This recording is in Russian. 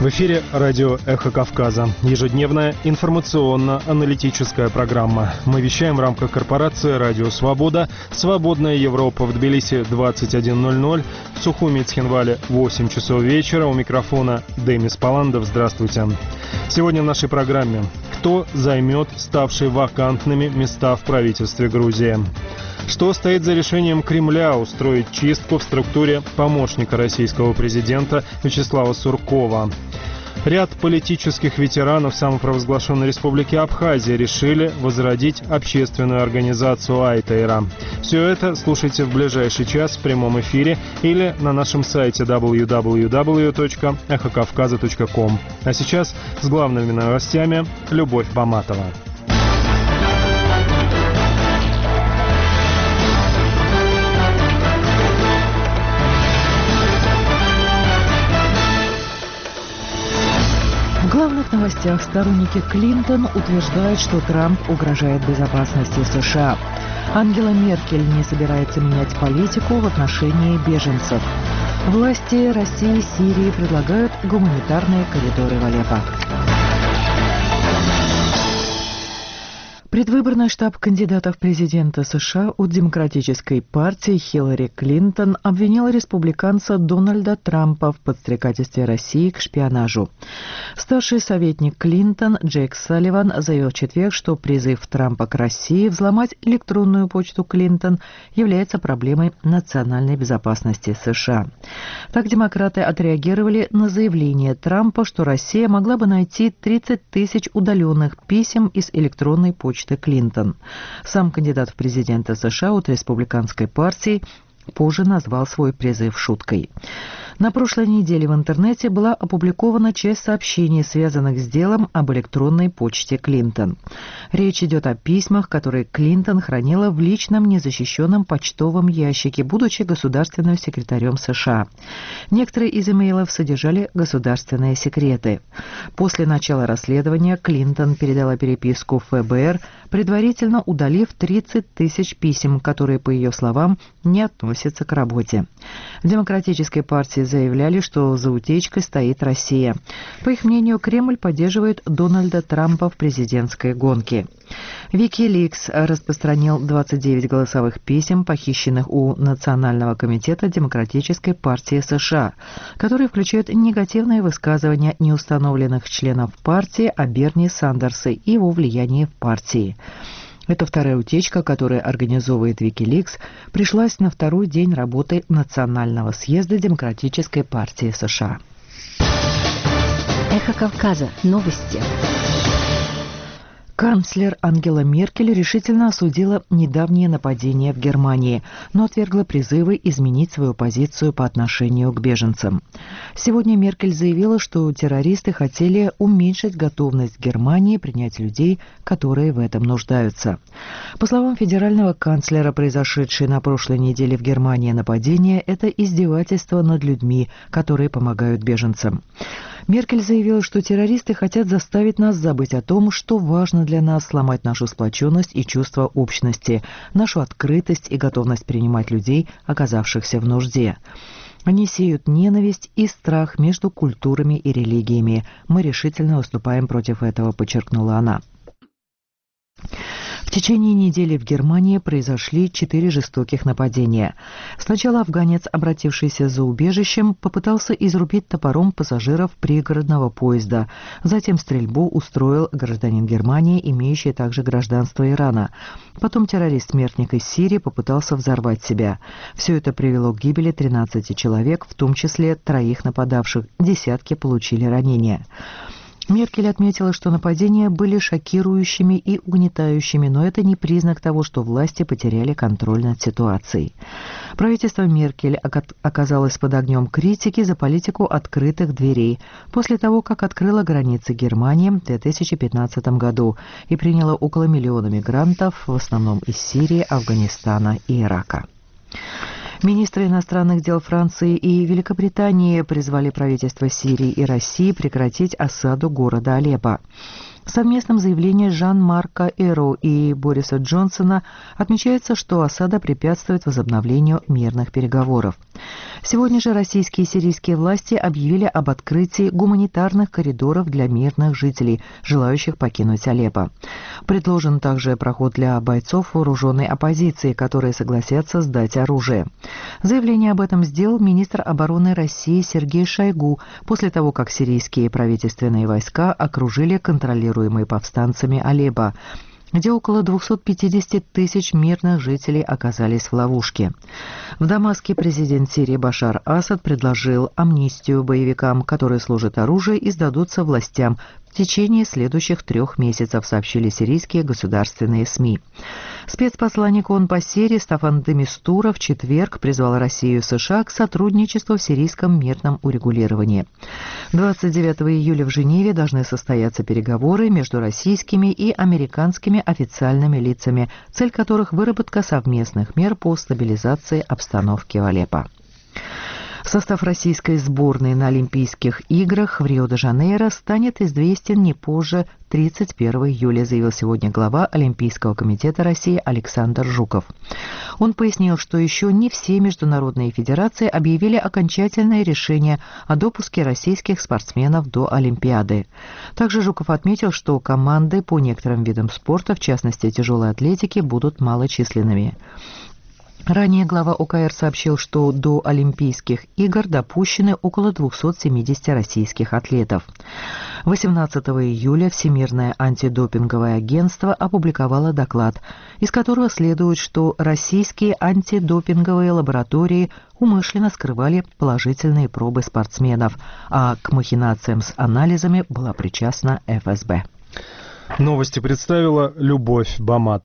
В эфире радио «Эхо Кавказа». Ежедневная информационно-аналитическая программа. Мы вещаем в рамках корпорации «Радио Свобода». «Свободная Европа» в Тбилиси 21:00, в Сухуми и Цхинвале 8 часов вечера. У микрофона Демис Паландов. Здравствуйте. Сегодня в нашей программе: кто займет ставшие вакантными места в правительстве Грузии? Что стоит за решением Кремля устроить чистку в структуре помощника российского президента Вячеслава Суркова? Ряд политических ветеранов самопровозглашенной республики Абхазия решили возродить общественную организацию Айтейра. Все это слушайте в ближайший час в прямом эфире или на нашем сайте www.эхокавказа.ком. А сейчас с главными новостями Любовь Баматова. В главных новостях сторонники Клинтон утверждают, что Трамп угрожает безопасности США. Ангела Меркель не собирается менять политику в отношении беженцев. Власти России и Сирии предлагают гуманитарные коридоры в Алеппо. Предвыборный штаб кандидатов в президента США от Демократической партии Хиллари Клинтон обвинил республиканца Дональда Трампа в подстрекательстве России к шпионажу. Старший советник Клинтон Джейк Салливан заявил в четверг, что призыв Трампа к России взломать электронную почту Клинтон является проблемой национальной безопасности США. Так демократы отреагировали на заявление Трампа, что Россия могла бы найти 30 тысяч удаленных писем из электронной почты Клинтон. Сам кандидат в президенты США от республиканской партии позже назвал свой призыв шуткой. На прошлой неделе в интернете была опубликована часть сообщений, связанных с делом об электронной почте Клинтон. Речь идет о письмах, которые Клинтон хранила в личном незащищенном почтовом ящике, будучи государственным секретарем США. Некоторые из имейлов содержали государственные секреты. После начала расследования Клинтон передала переписку ФБР, предварительно удалив 30 тысяч писем, которые, по ее словам, не относятся к работе. В Демократической партии заявляли, что за утечкой стоит Россия. По их мнению, Кремль поддерживает Дональда Трампа в президентской гонке. Wikileaks распространил 29 голосовых писем, похищенных у Национального комитета Демократической партии США, которые включают негативные высказывания неустановленных членов партии о Берни Сандерсе и его влиянии в партии. Это вторая утечка, которую организовывает Wikileaks, пришлась на второй день работы Национального съезда Демократической партии США. Эхо Кавказа. Новости. Канцлер Ангела Меркель решительно осудила недавнее нападение в Германии, но отвергла призывы изменить свою позицию по отношению к беженцам. Сегодня Меркель заявила, что террористы хотели уменьшить готовность Германии принять людей, которые в этом нуждаются. По словам федерального канцлера, произошедшее на прошлой неделе в Германии нападение – это издевательство над людьми, которые помогают беженцам. Меркель заявила, что террористы хотят заставить нас забыть о том, что важно для нас, сломать нашу сплоченность и чувство общности, нашу открытость и готовность принимать людей, оказавшихся в нужде. Они сеют ненависть и страх между культурами и религиями. Мы решительно выступаем против этого, подчеркнула она. В течение недели в Германии произошли 4 жестоких нападения. Сначала афганец, обратившийся за убежищем, попытался изрубить топором пассажиров пригородного поезда. Затем стрельбу устроил гражданин Германии, имеющий также гражданство Ирана. Потом террорист-смертник из Сирии попытался взорвать себя. Все это привело к гибели 13 человек, в том числе 3 нападавших. Десятки получили ранения. Меркель отметила, что нападения были шокирующими и угнетающими, но это не признак того, что власти потеряли контроль над ситуацией. Правительство Меркель оказалось под огнем критики за политику открытых дверей после того, как открыло границы Германии в 2015 году и приняло около миллиона мигрантов, в основном из Сирии, Афганистана и Ирака. Министры иностранных дел Франции и Великобритании призвали правительства Сирии и России прекратить осаду города Алеппо. В совместном заявлении Жан-Марка Эро и Бориса Джонсона отмечается, что осада препятствует возобновлению мирных переговоров. Сегодня же российские и сирийские власти объявили об открытии гуманитарных коридоров для мирных жителей, желающих покинуть Алеппо. Предложен также проход для бойцов вооруженной оппозиции, которые согласятся сдать оружие. Заявление об этом сделал министр обороны России Сергей Шойгу после того, как сирийские правительственные войска окружили контролируемый повстанцами Алеппо, где около 250 тысяч мирных жителей оказались в ловушке. В Дамаске президент Сирии Башар Асад предложил амнистию боевикам, которые служат оружие и сдадутся властям в течение следующих 3 месяцев, сообщили сирийские государственные СМИ. Спецпосланник ООН по Сирии Стаффан де Мистура в четверг призвал Россию и США к сотрудничеству в сирийском мирном урегулировании. 29 июля в Женеве должны состояться переговоры между российскими и американскими официальными лицами, цель которых – выработка совместных мер по стабилизации обстановки в Алеппо. Состав российской сборной на Олимпийских играх в Рио-де-Жанейро станет известен не позже 31 июля, заявил сегодня глава Олимпийского комитета России Александр Жуков. Он пояснил, что еще не все международные федерации объявили окончательное решение о допуске российских спортсменов до Олимпиады. Также Жуков отметил, что команды по некоторым видам спорта, в частности тяжелой атлетики, будут малочисленными. Ранее глава ОКР сообщил, что до Олимпийских игр допущены около 270 российских атлетов. 18 июля Всемирное антидопинговое агентство опубликовало доклад, из которого следует, что российские антидопинговые лаборатории умышленно скрывали положительные пробы спортсменов, а к махинациям с анализами была причастна ФСБ. Новости представила Любовь Бамат.